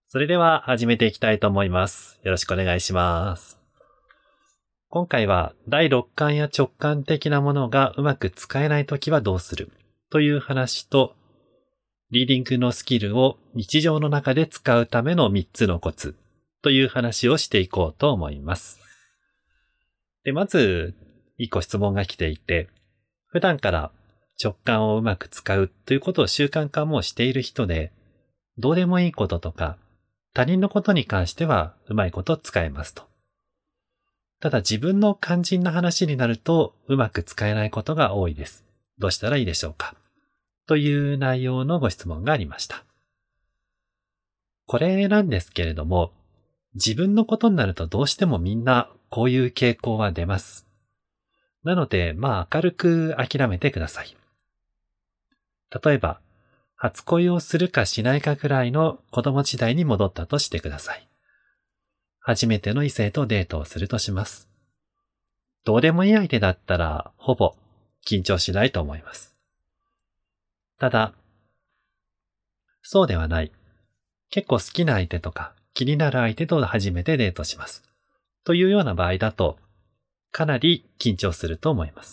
それでは始めていきたいと思います。よろしくお願いします。今回は第六感や直感的なものがうまく使えないときはどうするという話と、リーディングのスキルを日常の中で使うための3つのコツという話をしていこうと思います。で、まず1個質問が来ていて、普段から直感をうまく使うということを習慣化もしている人で、どうでもいいこととか他人のことに関してはうまいこと使えますと。ただ自分の肝心な話になるとうまく使えないことが多いです。どうしたらいいでしょうかという内容のご質問がありました。これなんですけれども、自分のことになるとどうしてもみんなこういう傾向は出ます。なので、明るく諦めてください。例えば、初恋をするかしないかくらいの子供時代に戻ったとしてください。初めての異性とデートをするとします。どうでもいい相手だったら、ほぼ緊張しないと思います。ただ、そうではない。結構好きな相手とか気になる相手と初めてデートします。というような場合だと、かなり緊張すると思います。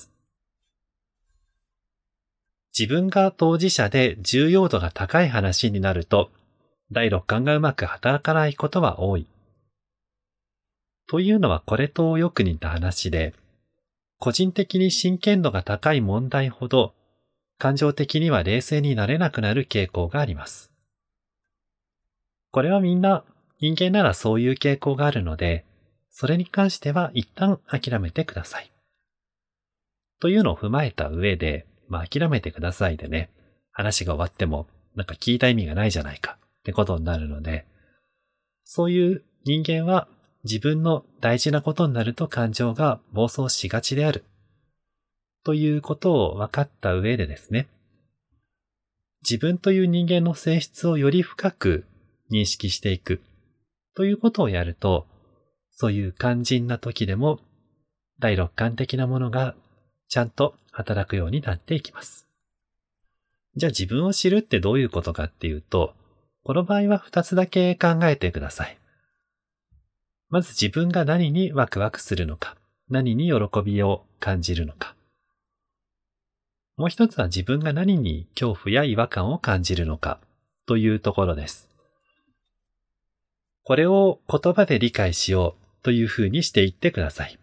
自分が当事者で重要度が高い話になると、第六感がうまく働かないことは多い。というのはこれとよく似た話で、個人的に真剣度が高い問題ほど、感情的には冷静になれなくなる傾向があります。これはみんな人間ならそういう傾向があるので、それに関しては一旦諦めてください。というのを踏まえた上で、諦めてくださいでね、話が終わっても聞いた意味がないじゃないかってことになるので、そういう人間は自分の大事なことになると感情が暴走しがちである。ということを分かった上でですね、自分という人間の性質をより深く認識していくということをやると、そういう肝心な時でも第六感的なものがちゃんと働くようになっていきます。じゃあ自分を知るってどういうことかっていうと、この場合は2つだけ考えてください。まず自分が何にワクワクするのか、何に喜びを感じるのか。もう一つは自分が何に恐怖や違和感を感じるのかというところです。これを言葉で理解しようというふうにしていってください。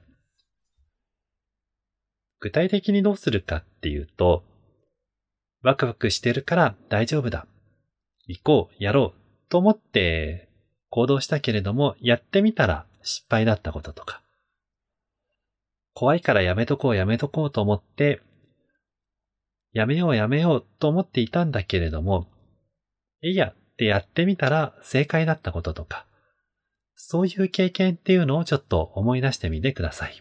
具体的にどうするかっていうと、ワクワクしてるから大丈夫だ。行こう、やろうと思って行動したけれども、やってみたら失敗だったこととか、怖いからやめとこうと思って、やめようと思っていたんだけれども、いいやってやってみたら正解だったこととか、そういう経験っていうのをちょっと思い出してみてください。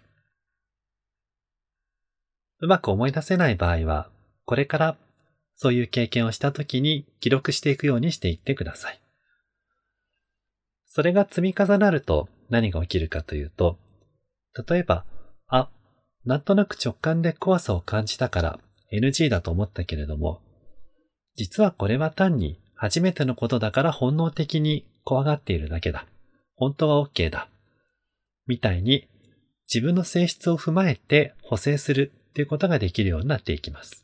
うまく思い出せない場合は、これからそういう経験をしたときに記録していくようにしていってください。それが積み重なると何が起きるかというと、例えば、なんとなく直感で怖さを感じたから NG だと思ったけれども、実はこれは単に初めてのことだから本能的に怖がっているだけだ。本当は OK だ。みたいに自分の性質を踏まえて補正するということができるようになっていきます。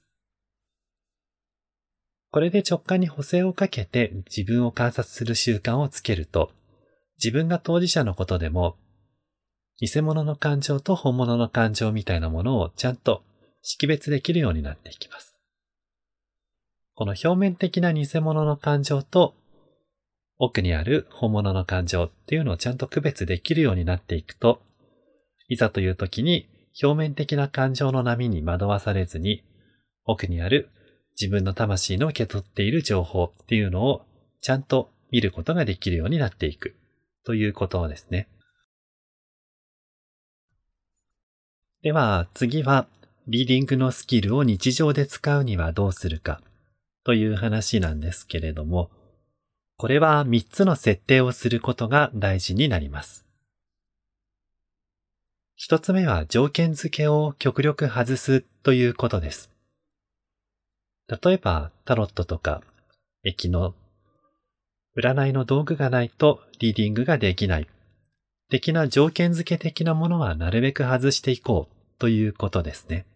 これで直感に補正をかけて自分を観察する習慣をつけると、自分が当事者のことでも、偽物の感情と本物の感情みたいなものをちゃんと識別できるようになっていきます。この表面的な偽物の感情と奥にある本物の感情っていうのをちゃんと区別できるようになっていくと、いざという時に表面的な感情の波に惑わされずに、奥にある自分の魂の受け取っている情報っていうのをちゃんと見ることができるようになっていくということですね。では次はリーディングのスキルを日常で使うにはどうするかという話なんですけれども、これは3つの設定をすることが大事になります。1つ目は条件付けを極力外すということです。例えばタロットとか駅の占いの道具がないとリーディングができない。的な条件付け的なものはなるべく外していこうということですね。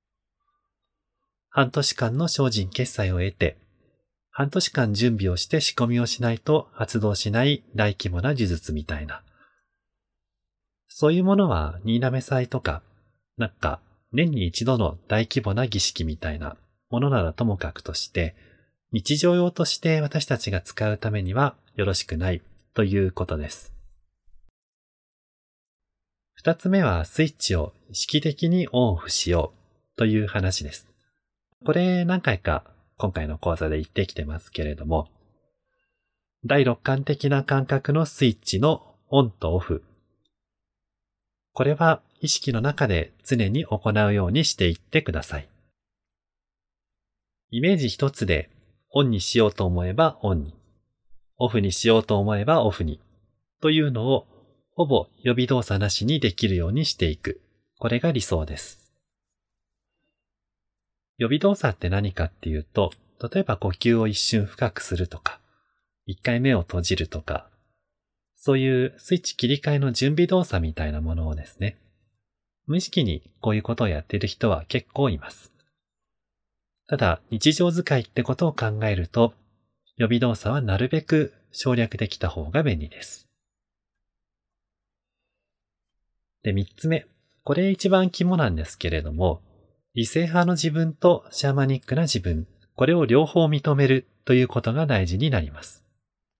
半年間の精進決済を得て、半年間準備をして仕込みをしないと発動しない大規模な呪術みたいな。そういうものは新嘗祭とか、年に一度の大規模な儀式みたいなものならともかくとして、日常用として私たちが使うためにはよろしくないということです。二つ目はスイッチを意識的にオンオフしようという話です。これ何回か今回の講座で言ってきてますけれども、第六感的な感覚のスイッチのオンとオフ。これは意識の中で常に行うようにしていってください。イメージ一つでオンにしようと思えばオンに、オフにしようと思えばオフにというのをほぼ予備動作なしにできるようにしていく。これが理想です。予備動作って何かっていうと、例えば呼吸を一瞬深くするとか、一回目を閉じるとか、そういうスイッチ切り替えの準備動作みたいなものをですね、無意識にこういうことをやっている人は結構います。ただ、日常使いってことを考えると、予備動作はなるべく省略できた方が便利です。で、三つ目。これ一番肝なんですけれども、理性派の自分とシャーマニックな自分、これを両方認めるということが大事になります。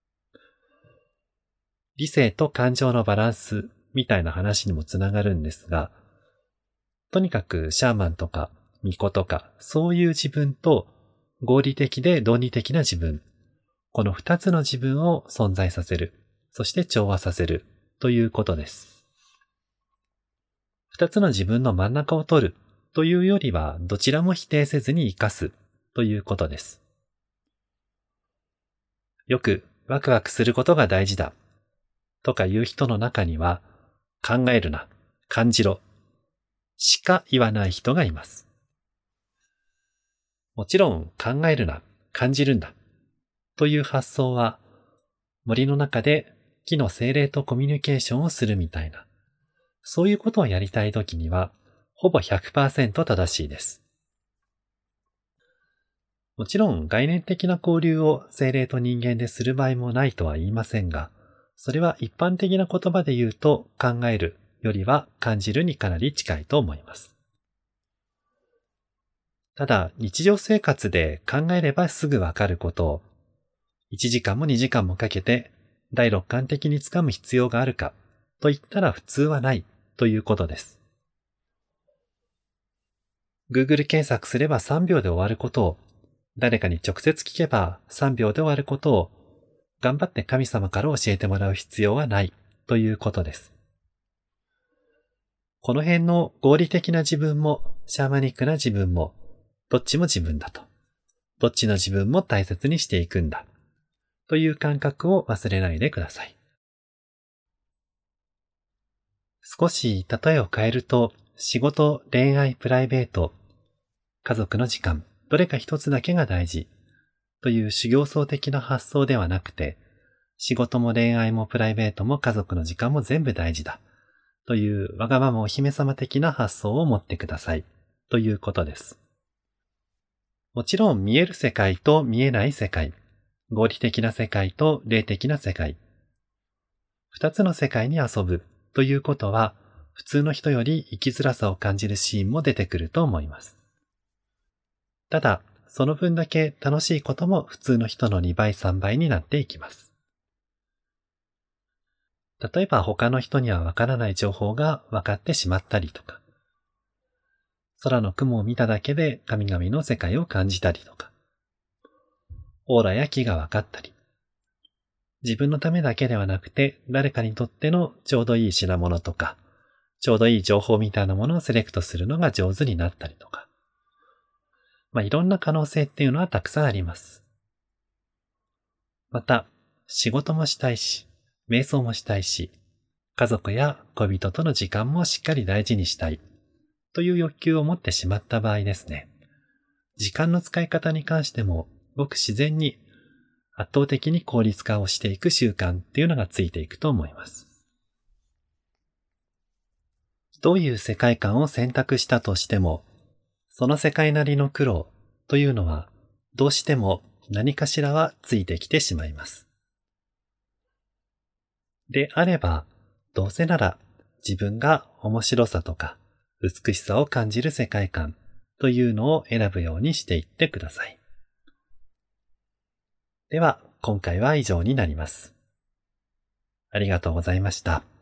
理性と感情のバランスみたいな話にもつながるんですが、とにかくシャーマンとか巫女とかそういう自分と合理的で論理的な自分、この二つの自分を存在させる、そして調和させるということです。二つの自分の真ん中を取るというよりはどちらも否定せずに生かすということです。よくワクワクすることが大事だとか言う人の中には考えるな、感じろしか言わない人がいます。もちろん考えるな、感じるんだという発想は森の中で木の精霊とコミュニケーションをするみたいな、そういうことをやりたいときにはほぼ 100% 正しいです。もちろん概念的な交流を精霊と人間でする場合もないとは言いませんが、それは一般的な言葉で言うと考えるよりは感じるにかなり近いと思います。ただ日常生活で考えればすぐわかることを1時間も2時間もかけて第六感的につかむ必要があるかと言ったら普通はないということです。Google 検索すれば3秒で終わることを、誰かに直接聞けば3秒で終わることを、頑張って神様から教えてもらう必要はないということです。この辺の合理的な自分もシャーマニックな自分も、どっちも自分だと。どっちの自分も大切にしていくんだ。という感覚を忘れないでください。少し例えを変えると、仕事、恋愛、プライベート、家族の時間、どれか一つだけが大事という修行僧的な発想ではなくて、仕事も恋愛もプライベートも家族の時間も全部大事だというわがままお姫様的な発想を持ってくださいということです。もちろん見える世界と見えない世界、合理的な世界と霊的な世界、二つの世界に遊ぶということは普通の人より生きづらさを感じるシーンも出てくると思います。ただ、その分だけ楽しいことも普通の人の2倍3倍になっていきます。例えば他の人にはわからない情報が分かってしまったりとか、空の雲を見ただけで神々の世界を感じたりとか、オーラや気が分かったり、自分のためだけではなくて誰かにとってのちょうどいい品物とか、ちょうどいい情報みたいなものをセレクトするのが上手になったりとか、いろんな可能性っていうのはたくさんあります。また、仕事もしたいし、瞑想もしたいし、家族や恋人との時間もしっかり大事にしたいという欲求を持ってしまった場合ですね。時間の使い方に関してもごく自然に圧倒的に効率化をしていく習慣っていうのがついていくと思います。どういう世界観を選択したとしても、その世界なりの苦労というのはどうしても何かしらはついてきてしまいます。であれば、どうせなら自分が面白さとか美しさを感じる世界観というのを選ぶようにしていってください。では、今回は以上になります。ありがとうございました。